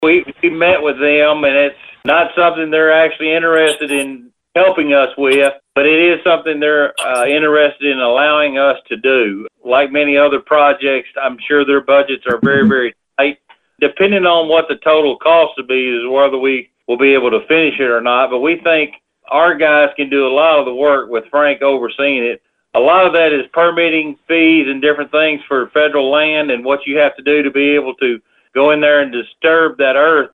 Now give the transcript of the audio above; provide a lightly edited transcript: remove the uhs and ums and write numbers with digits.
We met with them, and it's not something they're actually interested in helping us with, but it is something they're interested in allowing us to do. Like many other projects, I'm sure their budgets are very, very tight. Depending on what the total cost will be is whether we will be able to finish it or not, but we think our guys can do a lot of the work with Frank overseeing it. A lot of that is permitting fees and different things for federal land and what you have to do to be able to go in there and disturb that earth